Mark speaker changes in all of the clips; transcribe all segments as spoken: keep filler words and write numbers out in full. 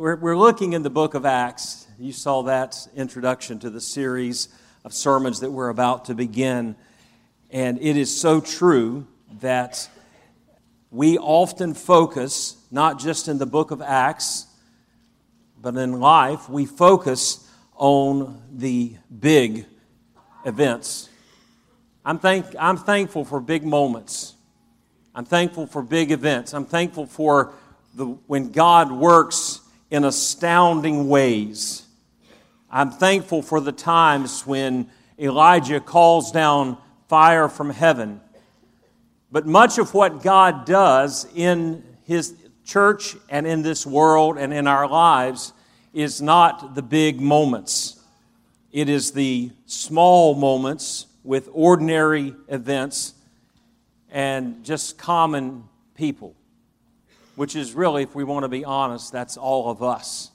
Speaker 1: we're, we're looking in the book of Acts. You saw that introduction to the series of sermons that we're about to begin. And it is so true that we often focus, not just in the book of Acts, but in life, we focus on the big events. I'm thank I'm thankful for big moments. I'm thankful for big events. I'm thankful for the when God works in astounding ways. I'm thankful for the times when Elijah calls down fire from heaven. But much of what God does in His church and in this world and in our lives is not the big moments. It is the small moments with ordinary events and just common people, which is really, if we want to be honest, that's all of us.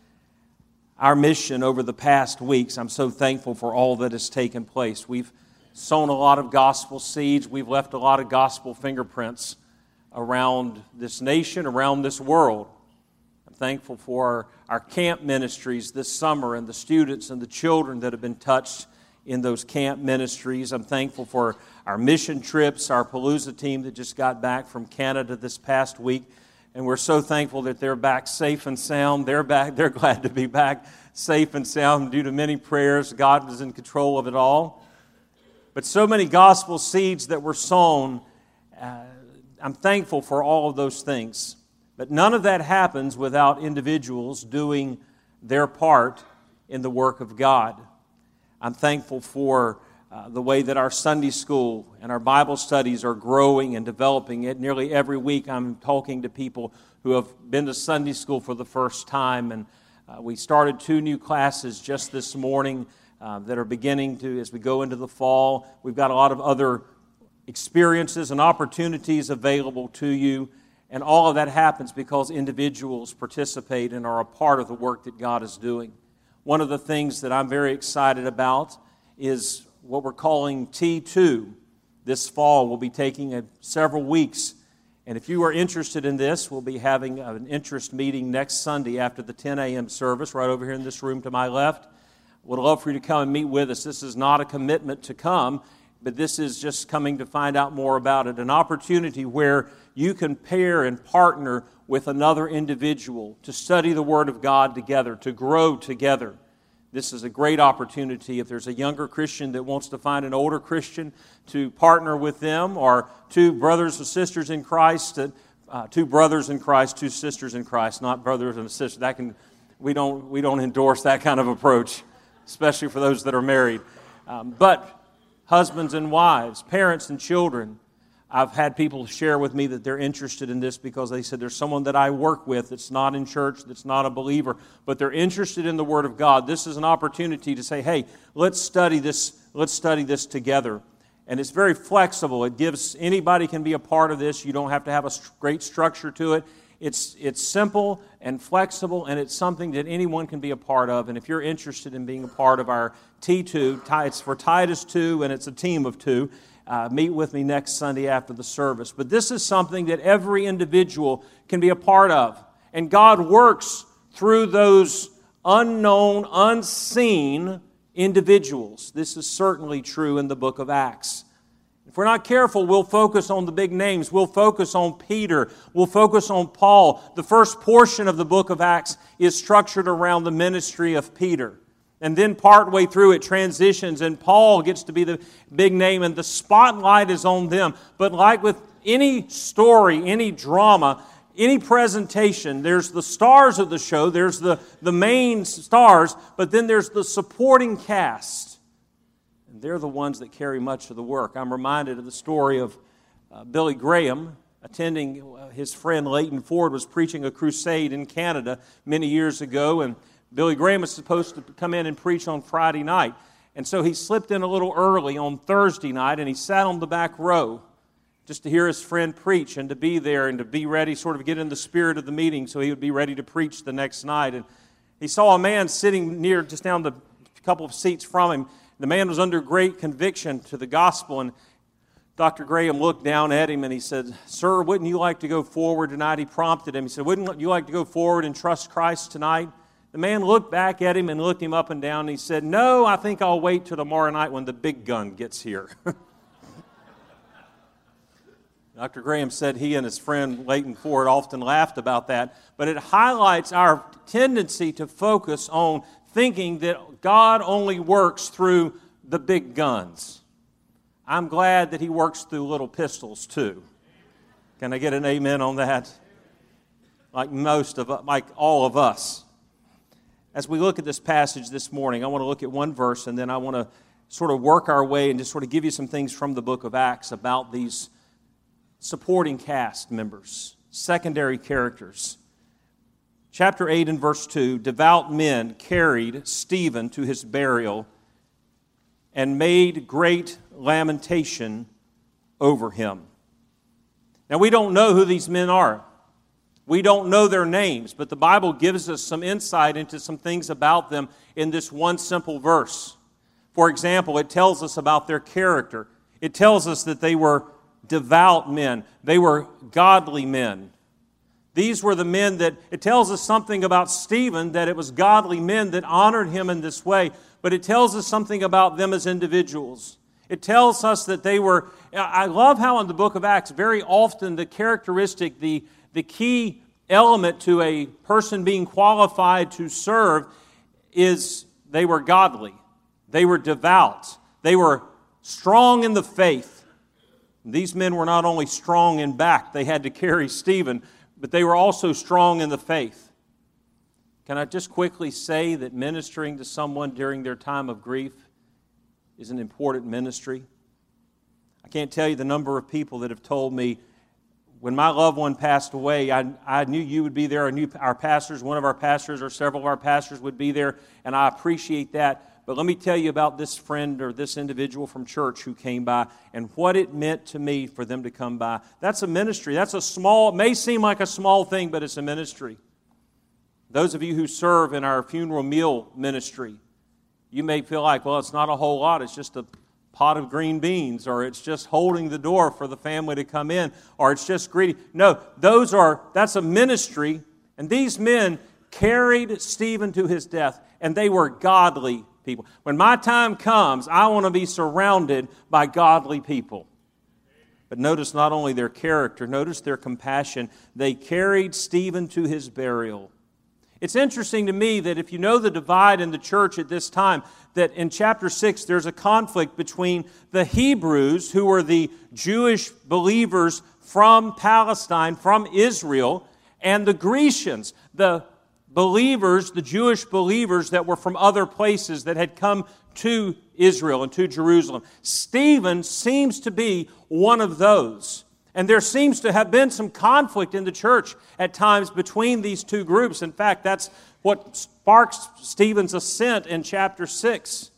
Speaker 1: Our mission over the past weeks, I'm so thankful for all that has taken place. We've sown a lot of gospel seeds. We've left a lot of gospel fingerprints around this nation, around this world. I'm thankful for our camp ministries this summer and the students and the children that have been touched in those camp ministries. I'm thankful for our mission trips, our Palooza team that just got back from Canada this past week. And we're so thankful that they're back safe and sound. They're back. They're glad to be back safe and sound due to many prayers. God is in control of it all. But so many gospel seeds that were sown, uh, I'm thankful for all of those things. But none of that happens without individuals doing their part in the work of God. I'm thankful for uh, the way that our Sunday school and our Bible studies are growing and developing. It nearly every week I'm talking to people who have been to Sunday school for the first time. And uh, we started two new classes just this morning uh, that are beginning to, as we go into the fall. We've got a lot of other experiences and opportunities available to you. And all of that happens because individuals participate and are a part of the work that God is doing. One of the things that I'm very excited about is what we're calling T two. This fall, we'll be taking a, several weeks. And if you are interested in this, we'll be having an interest meeting next Sunday after the ten a.m. service, right over here in this room to my left. Would love for you to come and meet with us. This is not a commitment to come, but this is just coming to find out more about it. An opportunity where you can pair and partner with another individual to study the Word of God together, to grow together. This is a great opportunity. If there's a younger Christian that wants to find an older Christian to partner with them, or two brothers and sisters in Christ, uh, two brothers in Christ, two sisters in Christ, not brothers and sisters. That can we don't we don't endorse that kind of approach, especially for those that are married. Um, but husbands and wives, parents and children. I've had people share with me that they're interested in this because they said there's someone that I work with that's not in church, that's not a believer, but they're interested in the Word of God. This is an opportunity to say, hey, let's study this, let's study this together. And it's very flexible. It gives, anybody can be a part of this. You don't have to have a great structure to it. It's, it's simple and flexible, and it's something that anyone can be a part of. And if you're interested in being a part of our T two, it's for Titus two, and it's a team of two. Uh, meet with me next Sunday after the service. But this is something that every individual can be a part of. And God works through those unknown, unseen individuals. This is certainly true in the book of Acts. If we're not careful, we'll focus on the big names. We'll focus on Peter. We'll focus on Paul. The first portion of the book of Acts is structured around the ministry of Peter. And then partway through it transitions and Paul gets to be the big name and the spotlight is on them. But like with any story, any drama, any presentation, there's the stars of the show, there's the, the main stars, but then there's the supporting cast. And they're the ones that carry much of the work. I'm reminded of the story of uh, Billy Graham attending, uh, his friend Leighton Ford was preaching a crusade in Canada many years ago, and Billy Graham was supposed to come in and preach on Friday night. And so he slipped in a little early on Thursday night, and he sat on the back row just to hear his friend preach and to be there and to be ready, sort of get in the spirit of the meeting so he would be ready to preach the next night. And he saw a man sitting near, just down the couple of seats from him. The man was under great conviction to the gospel, and Doctor Graham looked down at him and he said, "Sir, wouldn't you like to go forward tonight?" He prompted him. He said, "Wouldn't you like to go forward and trust Christ tonight?" The man looked back at him and looked him up and down, and he said, "No, I think I'll wait till tomorrow night when the big gun gets here." Doctor Graham said he and his friend Leighton Ford often laughed about that, but it highlights our tendency to focus on thinking that God only works through the big guns. I'm glad that He works through little pistols too. Can I get an amen on that? Like most of, like all of us. As we look at this passage this morning, I want to look at one verse, and then I want to sort of work our way and just sort of give you some things from the book of Acts about these supporting cast members, secondary characters. Chapter eight and verse two, devout men carried Stephen to his burial and made great lamentation over him. Now, we don't know who these men are. We don't know their names, but the Bible gives us some insight into some things about them in this one simple verse. For example, it tells us about their character. It tells us that they were devout men. They were godly men. These were the men that, it tells us something about Stephen, that it was godly men that honored him in this way, but it tells us something about them as individuals. It tells us that they were, I love how in the book of Acts, very often the characteristic, the, the key element to a person being qualified to serve is they were godly. They were devout. They were strong in the faith. These men were not only strong in back, they had to carry Stephen, but they were also strong in the faith. Can I just quickly say that ministering to someone during their time of grief is an important ministry? I can't tell you the number of people that have told me, when my loved one passed away, I, I knew you would be there. I knew our pastors, one of our pastors or several of our pastors would be there, and I appreciate that. But let me tell you about this friend or this individual from church who came by and what it meant to me for them to come by. That's a ministry. That's a small, it may seem like a small thing, but it's a ministry. Those of you who serve in our funeral meal ministry, you may feel like, well, it's not a whole lot. It's just a pot of green beans, or it's just holding the door for the family to come in, or it's just greeting. No, those are, that's a ministry, and these men carried Stephen to his death, and they were godly people. When my time comes, I want to be surrounded by godly people. But notice not only their character, notice their compassion. They carried Stephen to his burial. It's interesting to me that if you know the divide in the church at this time, that in chapter six there's a conflict between the Hebrews, who were the Jewish believers from Palestine, from Israel, and the Grecians, the believers, the Jewish believers that were from other places that had come to Israel and to Jerusalem. Stephen seems to be one of those. And there seems to have been some conflict in the church at times between these two groups. In fact, that's what sparks Stephen's ascent in chapter six.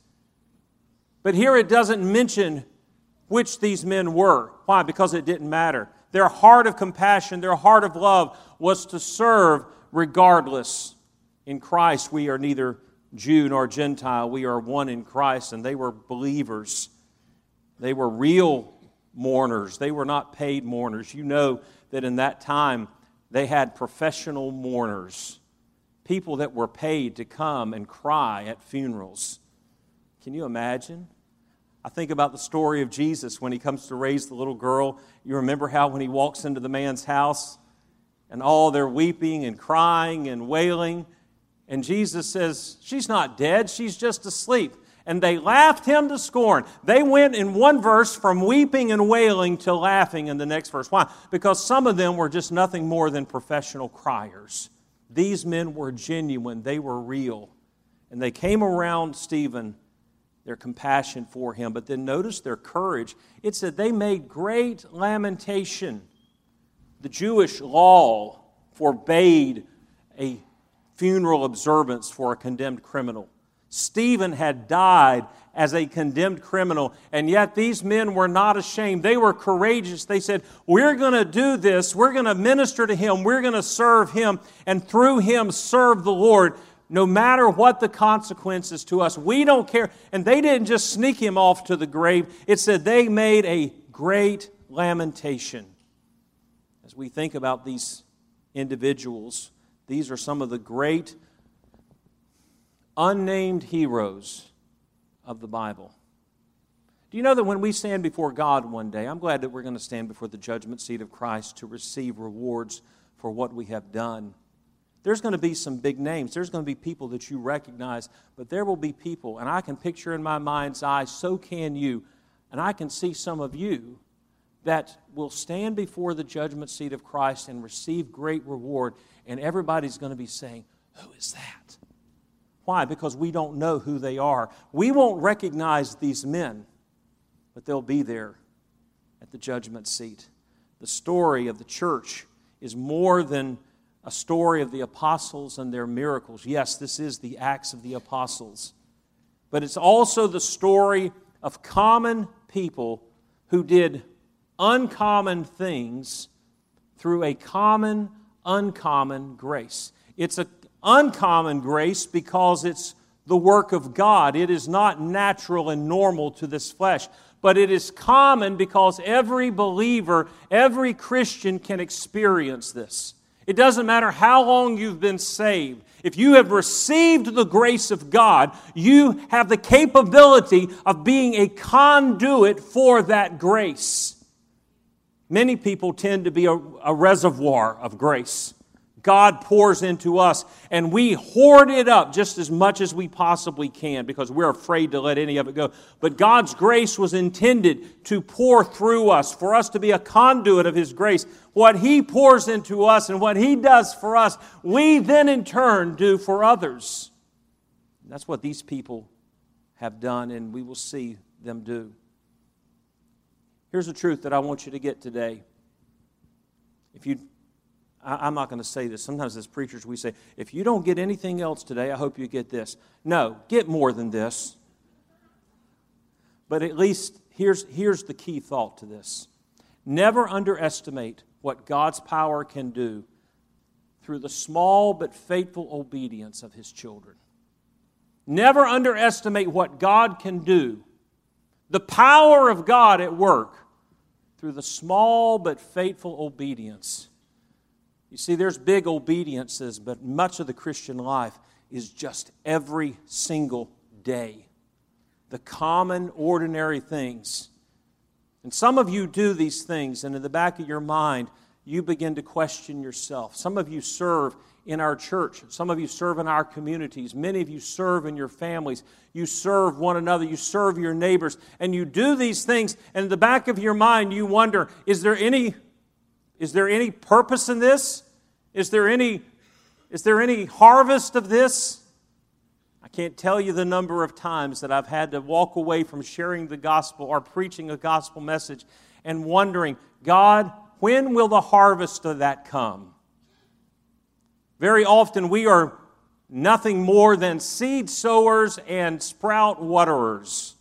Speaker 1: But here it doesn't mention which these men were. Why? Because it didn't matter. Their heart of compassion, their heart of love was to serve regardless. In Christ, we are neither Jew nor Gentile. We are one in Christ, and they were believers. They were real mourners. They were not paid mourners. You know that in that time, they had professional mourners, people that were paid to come and cry at funerals. Can you imagine? I think about the story of Jesus when He comes to raise the little girl. You remember how when He walks into the man's house, and all they're weeping and crying and wailing. And Jesus says, she's not dead, she's just asleep. And they laughed Him to scorn. They went in one verse from weeping and wailing to laughing in the next verse. Why? Because some of them were just nothing more than professional criers. These men were genuine, they were real. And they came around Stephen, their compassion for him. But then notice their courage. It said they made great lamentation. The Jewish law forbade a funeral observance for a condemned criminal. Stephen had died as a condemned criminal, and yet these men were not ashamed. They were courageous. They said, we're going to do this. We're going to minister to Him. We're going to serve Him, and through Him serve the Lord, no matter what the consequences to us. We don't care. And they didn't just sneak Him off to the grave. It said they made a great lamentation. As we think about these individuals, these are some of the great unnamed heroes of the Bible. Do you know that when we stand before God one day, I'm glad that we're going to stand before the judgment seat of Christ to receive rewards for what we have done. There's going to be some big names. There's going to be people that you recognize, but there will be people, and I can picture in my mind's eye, so can you, and I can see some of you that will stand before the judgment seat of Christ and receive great reward, and everybody's going to be saying, who is that? Why? Because we don't know who they are. We won't recognize these men, but they'll be there at the judgment seat. The story of the church is more than a story of the apostles and their miracles. Yes, this is the Acts of the Apostles. But it's also the story of common people who did uncommon things through a common, uncommon grace. It's an uncommon grace because it's the work of God. It is not natural and normal to this flesh, but it is common because every believer, every Christian can experience this. It doesn't matter how long you've been saved. If you have received the grace of God, you have the capability of being a conduit for that grace. Many people tend to be a, a reservoir of grace. God pours into us, and we hoard it up just as much as we possibly can because we're afraid to let any of it go. But God's grace was intended to pour through us, for us to be a conduit of His grace. What He pours into us and what He does for us, we then in turn do for others. And that's what these people have done, and we will see them do. Here's the truth that I want you to get today. If you I'm not going to say this. Sometimes as preachers we say, if you don't get anything else today, I hope you get this. No, get more than this. But at least here's, here's the key thought to this. Never underestimate what God's power can do through the small but faithful obedience of His children. Never underestimate what God can do, the power of God at work, through the small but faithful obedience. You see, there's big obediences, but much of the Christian life is just every single day. The common, ordinary things. And some of you do these things, and in the back of your mind, you begin to question yourself. Some of you serve in our church. Some of you serve in our communities. Many of you serve in your families. You serve one another. You serve your neighbors. And you do these things, and in the back of your mind, you wonder, is there any... Is there any purpose in this? Is there any, is there any harvest of this? I can't tell you the number of times that I've had to walk away from sharing the gospel or preaching a gospel message and wondering, God, when will the harvest of that come? Very often we are nothing more than seed sowers and sprout waterers.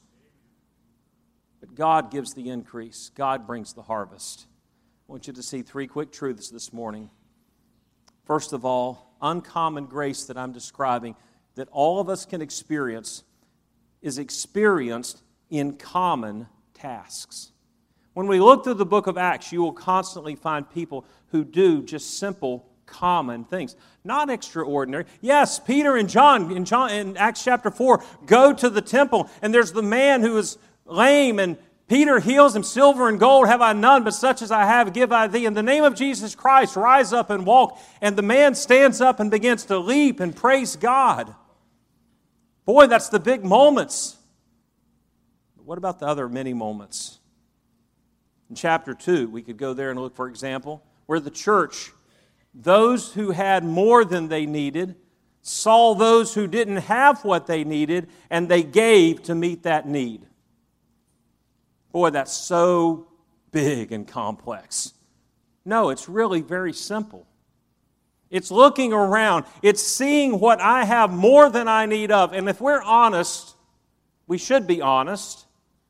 Speaker 1: But God gives the increase. God brings the harvest. I want you to see three quick truths this morning. First of all, uncommon grace that I'm describing, that all of us can experience, is experienced in common tasks. When we look through the book of Acts, you will constantly find people who do just simple, common things. Not extraordinary. Yes, Peter and John in, John, in Acts chapter four go to the temple, and there's the man who is lame, and Peter heals him. Silver and gold have I none, but such as I have give I thee. In the name of Jesus Christ, rise up and walk. And the man stands up and begins to leap and praise God. Boy, that's the big moments. But what about the other many moments? In chapter two, we could go there and look, for example, where the church, those who had more than they needed, saw those who didn't have what they needed, and they gave to meet that need. Boy, that's so big and complex. No, it's really very simple. It's looking around. It's seeing what I have more than I need of. And if we're honest, we should be honest.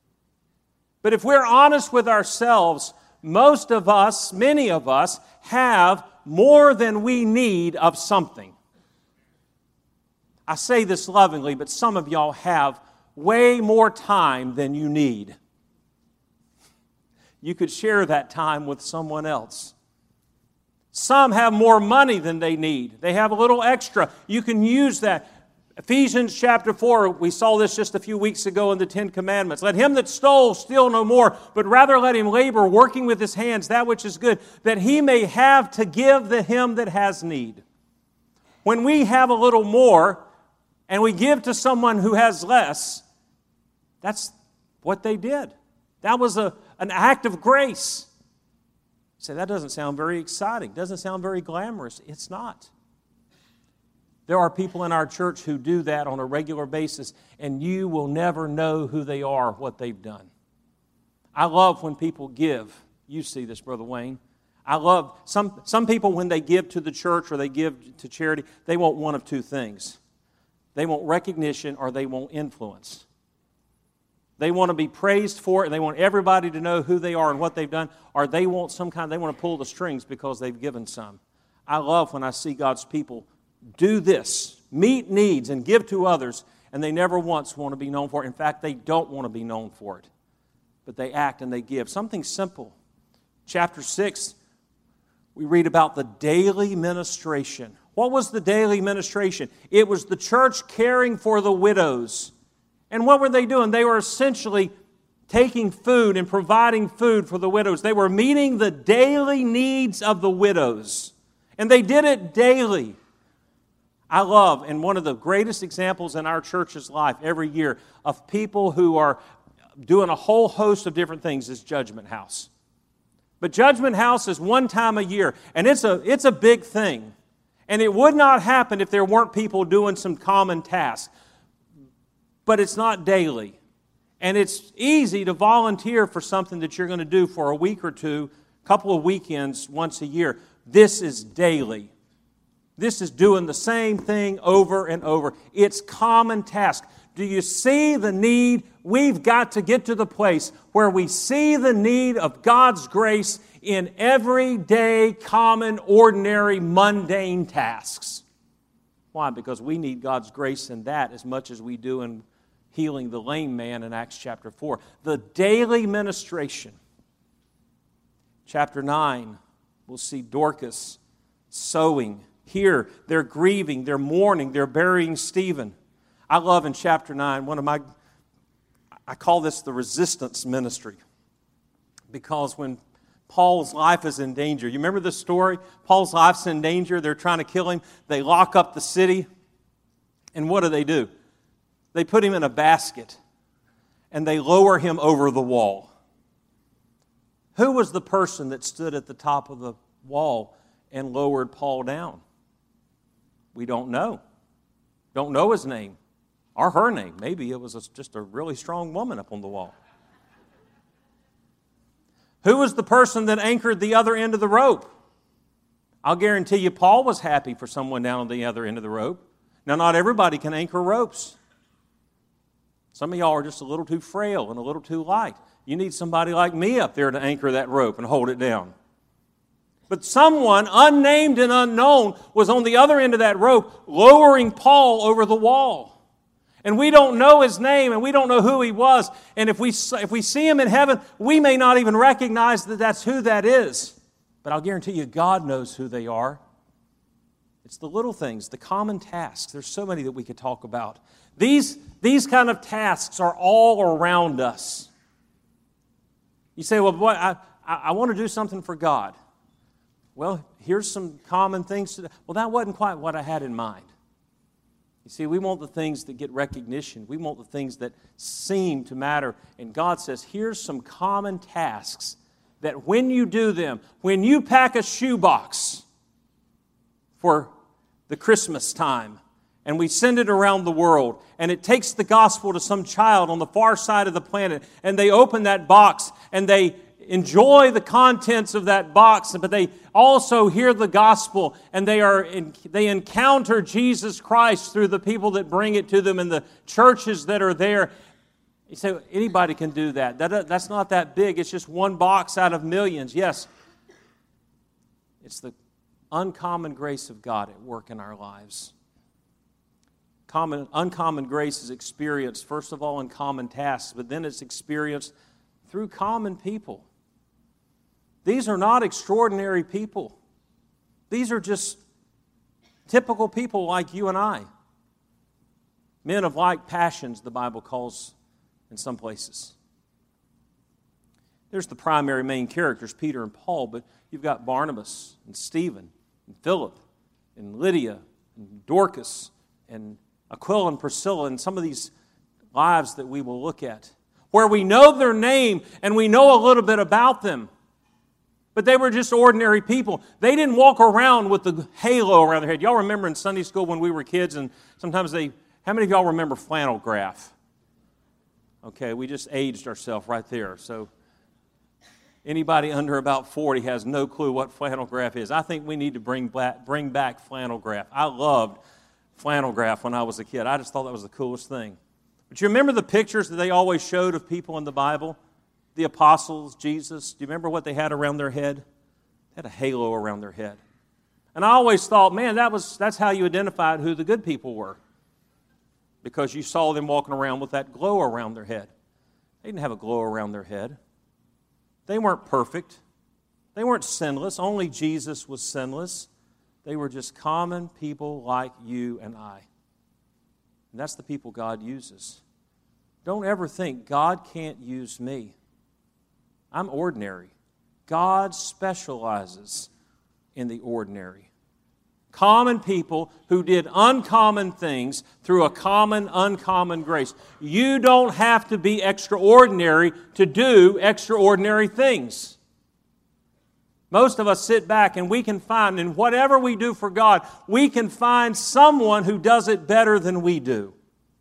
Speaker 1: But if we're honest with ourselves, most of us, many of us, have more than we need of something. I say this lovingly, but some of y'all have way more time than you need. you could share that time with someone else. Some have more money than they need. They have a little extra. You can use that. Ephesians chapter four, we saw this just a few weeks ago in the Ten Commandments. Let him that stole steal no more, but rather let him labor, working with his hands that which is good, that he may have to give to him that has need. When we have a little more and we give to someone who has less, that's what they did. That was a, an act of grace. You say, that doesn't sound very exciting. Doesn't sound very glamorous. It's not. There are people in our church who do that on a regular basis, and you will never know who they are, what they've done. I love when people give. You see this, Brother Wayne. I love, some, some people when they give to the church or they give to charity, they want one of two things. They want recognition or they want influence. They want to be praised for it, and they want everybody to know who they are and what they've done, or they want some kind, they want to pull the strings because they've given some. I love when I see God's people do this, meet needs and give to others, and they never once want to be known for it. In fact, they don't want to be known for it. But they act and they give. Something simple. Chapter six, we read about the daily ministration. What was the daily ministration? It was the church caring for the widows. And what were they doing? They were essentially taking food and providing food for the widows. They were meeting the daily needs of the widows. And they did it daily. I love, and one of the greatest examples in our church's life every year of people who are doing a whole host of different things is Judgment House. But Judgment House is one time a year, and it's a, it's a big thing. And it would not happen if there weren't people doing some common tasks. But it's not daily. And it's easy to volunteer for something that you're going to do for a week or two, a couple of weekends once a year. This is daily. This is doing the same thing over and over. It's common task. Do you see the need? We've got to get to the place where we see the need of God's grace in everyday, common, ordinary, mundane tasks. Why? Because we need God's grace in that as much as we do in healing the lame man in Acts chapter four. The daily ministration. Chapter nine, we'll see Dorcas sewing. Here, they're grieving, they're mourning, they're burying Stephen. I love in chapter nine, one of my, I call this the resistance ministry. Because when Paul's life is in danger, you remember this story? Paul's life's in danger, they're trying to kill him. They lock up the city. And what do they do? They put him in a basket and they lower him over the wall. Who was the person that stood at the top of the wall and lowered Paul down? We don't know. Don't know his name or her name. Maybe it was a, just a really strong woman up on the wall. Who was the person that anchored the other end of the rope? I'll guarantee you Paul was happy for someone down on the other end of the rope. Now, not everybody can anchor ropes. Some of y'all are just a little too frail and a little too light. You need somebody like me up there to anchor that rope and hold it down. But someone, unnamed and unknown, was on the other end of that rope, lowering Paul over the wall. And we don't know his name, and we don't know who he was. And if we, if we see him in heaven, we may not even recognize that that's who that is. But I'll guarantee you, God knows who they are. It's the little things, the common tasks. There's so many that we could talk about. These, these kind of tasks are all around us. You say, well, boy, I, I, I want to do something for God. Well, here's some common things to do. Well, that wasn't quite what I had in mind. You see, we want the things that get recognition. We want the things that seem to matter. And God says, here's some common tasks that when you do them, when you pack a shoebox for the Christmas time, and we send it around the world, and it takes the gospel to some child on the far side of the planet, and they open that box, and they enjoy the contents of that box, but they also hear the gospel, and they are in, they encounter Jesus Christ through the people that bring it to them and the churches that are there. You say, anybody can do that. that. That's not that big. It's just one box out of millions. Yes, it's the uncommon grace of God at work in our lives. Common, uncommon grace is experienced, first of all, in common tasks, but then it's experienced through common people. These are not extraordinary people. These are just typical people like you and I. Men of like passions, the Bible calls in some places. There's the primary main characters, Peter and Paul, but you've got Barnabas and Stephen and Philip and Lydia and Dorcas and Aquila and Priscilla and some of these lives that we will look at, where we know their name and we know a little bit about them. But they were just ordinary people. They didn't walk around with the halo around their head. Y'all remember in Sunday school when we were kids, and sometimes they, how many of y'all remember flannel graph? Okay, we just aged ourselves right there. So anybody under about forty has no clue what flannel graph is. I think we need to bring back, bring back flannel graph. I loved flannel graph when I was a kid. I just thought that was the coolest thing. But you remember the pictures that they always showed of people in the Bible? The apostles, Jesus. Do you remember what they had around their head? They had a halo around their head. And I always thought, man, that was that's how you identified who the good people were. Because you saw them walking around with that glow around their head. They didn't have a glow around their head. They weren't perfect. They weren't sinless. Only Jesus was sinless. They were just common people like you and I. And that's the people God uses. Don't ever think God can't use me. I'm ordinary. God specializes in the ordinary. Common people who did uncommon things through a common, uncommon grace. You don't have to be extraordinary to do extraordinary things. Most of us sit back and we can find, in whatever we do for God, we can find someone who does it better than we do.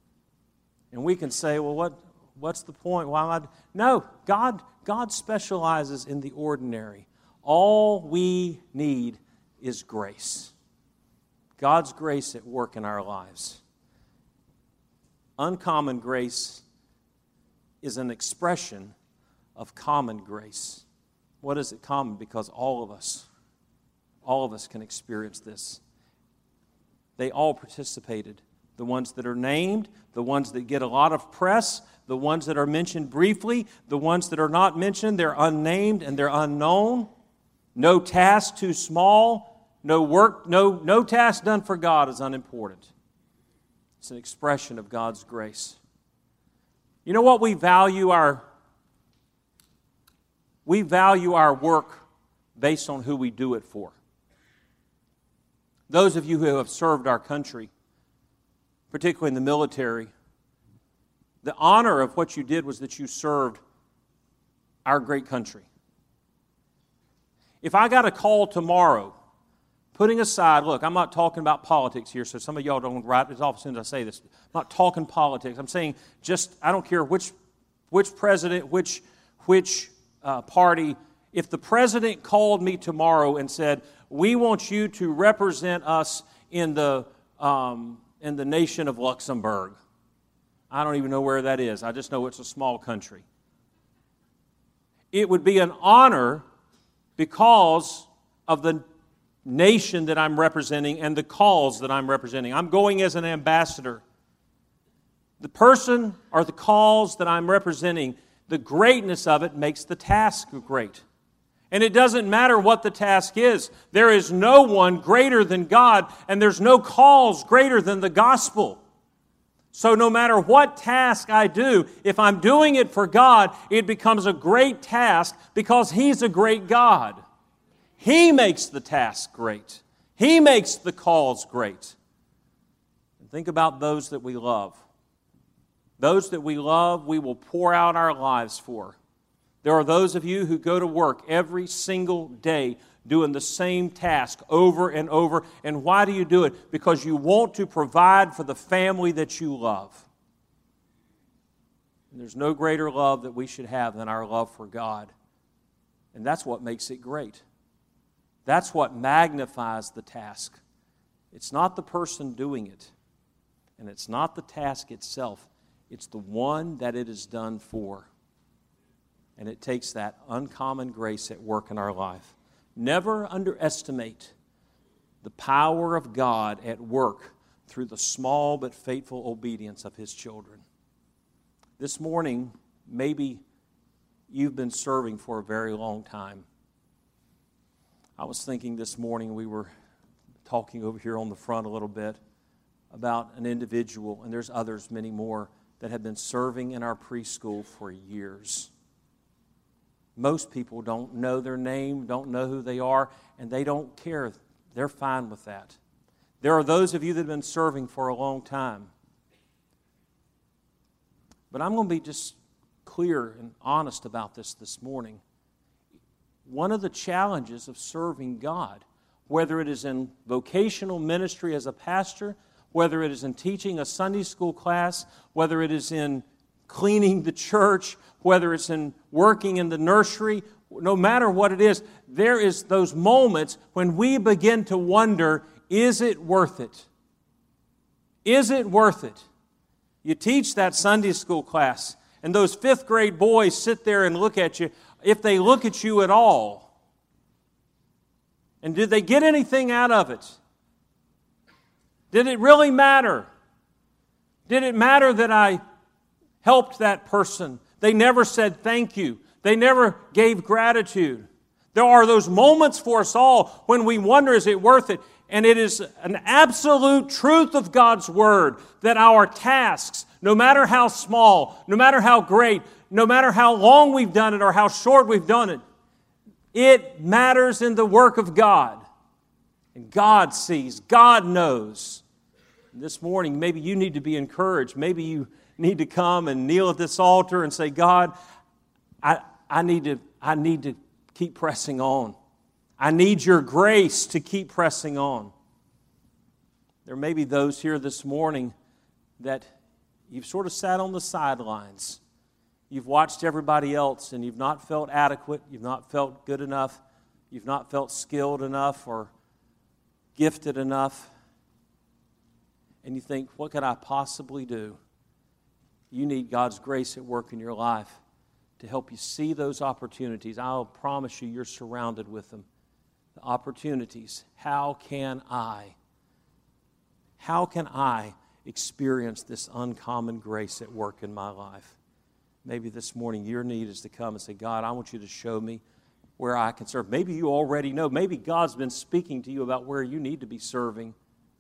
Speaker 1: And we can say, well, what, what's the point? Why am I? No, God, God specializes in the ordinary. All we need is grace. God's grace at work in our lives. Uncommon grace is an expression of common grace. What is it common? Because all of us, all of us can experience this. They all participated. The ones that are named, the ones that get a lot of press, the ones that are mentioned briefly, the ones that are not mentioned, they're unnamed and they're unknown. No task too small. No work, no, no task done for God is unimportant. It's an expression of God's grace. You know what we value our we value our work based on who we do it for. Those of you who have served our country, particularly in the military, the honor of what you did was that you served our great country. If I got a call tomorrow, putting aside, look, I'm not talking about politics here, so some of y'all don't write this off as soon as I say this. I'm not talking politics. I'm saying just, I don't care which which president, which which uh, party. If the president called me tomorrow and said, we want you to represent us in the um, in the nation of Luxembourg. I don't even know where that is. I just know it's a small country. It would be an honor because of the nation that I'm representing and the cause that I'm representing. I'm going as an ambassador. The person or the cause that I'm representing, the greatness of it makes the task great. And it doesn't matter what the task is. There is no one greater than God, and there's no cause greater than the gospel. So no matter what task I do, if I'm doing it for God, it becomes a great task because He's a great God. He makes the task great. He makes the cause great. And think about those that we love. Those that we love, we will pour out our lives for. There are those of you who go to work every single day doing the same task over and over. And why do you do it? Because you want to provide for the family that you love. And there's no greater love that we should have than our love for God. And that's what makes it great. That's what magnifies the task. It's not the person doing it, and it's not the task itself. It's the one that it is done for. And it takes that uncommon grace at work in our life. Never underestimate the power of God at work through the small but faithful obedience of His children. This morning, maybe you've been serving for a very long time. I was thinking this morning, we were talking over here on the front a little bit about an individual, and there's others, many more, that have been serving in our preschool for years. Most people don't know their name, don't know who they are, and they don't care. They're fine with that. There are those of you that have been serving for a long time. But I'm going to be just clear and honest about this this morning. One of the challenges of serving God, whether it is in vocational ministry as a pastor, whether it is in teaching a Sunday school class, whether it is in cleaning the church, whether it's in working in the nursery, no matter what it is, there is those moments when we begin to wonder, is it worth it? Is it worth it? You teach that Sunday school class, and those fifth grade boys sit there and look at you, if they look at you at all. And did they get anything out of it? Did it really matter? Did it matter that I helped that person? They never said thank you. They never gave gratitude. There are those moments for us all when we wonder, is it worth it? And it is an absolute truth of God's Word that our tasks, no matter how small, no matter how great, no matter how long we've done it or how short we've done it, it matters in the work of God. And God sees, God knows. And this morning, maybe you need to be encouraged. Maybe you need to come and kneel at this altar and say, God, I, I need to, I need to keep pressing on. I need your grace to keep pressing on. There may be those here this morning that you've sort of sat on the sidelines. You've watched everybody else and you've not felt adequate, you've not felt good enough, you've not felt skilled enough or gifted enough. And you think, what could I possibly do? You need God's grace at work in your life to help you see those opportunities. I'll promise you, you're surrounded with them. The opportunities. How can I, how can I experience this uncommon grace at work in my life? Maybe this morning your need is to come and say, God, I want you to show me where I can serve. Maybe you already know. Maybe God's been speaking to you about where you need to be serving.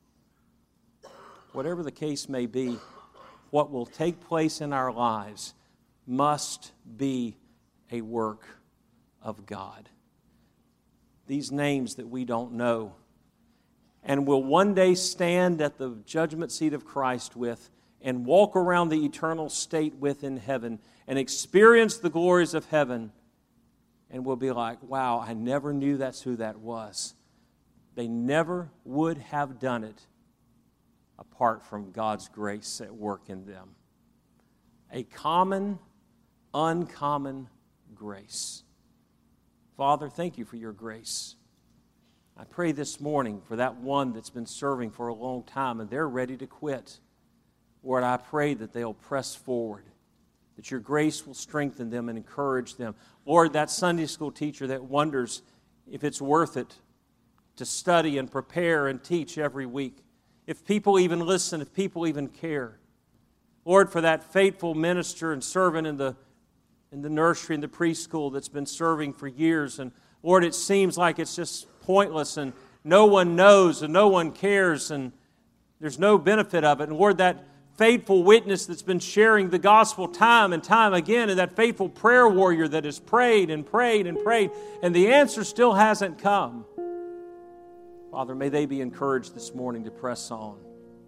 Speaker 1: Whatever the case may be, what will take place in our lives must be a work of God. These names that we don't know and will one day stand at the judgment seat of Christ with and walk around the eternal state with in heaven and experience the glories of heaven, and we'll be like, wow, I never knew that's who that was. They never would have done it apart from God's grace at work in them. A common, uncommon grace. Father, thank you for your grace. I pray this morning for that one that's been serving for a long time and they're ready to quit. Lord, I pray that they'll press forward, that your grace will strengthen them and encourage them. Lord, that Sunday school teacher that wonders if it's worth it to study and prepare and teach every week, if people even listen, if people even care. Lord, for that faithful minister and servant in the in the nursery and the preschool that's been serving for years, and Lord, it seems like it's just pointless and no one knows and no one cares and there's no benefit of it. And Lord, that faithful witness that's been sharing the gospel time and time again, and that faithful prayer warrior that has prayed and prayed and prayed, and the answer still hasn't come. Father, may they be encouraged this morning to press on.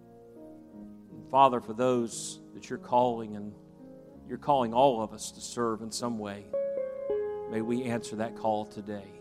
Speaker 1: And Father, for those that you're calling, and you're calling all of us to serve in some way, may we answer that call today.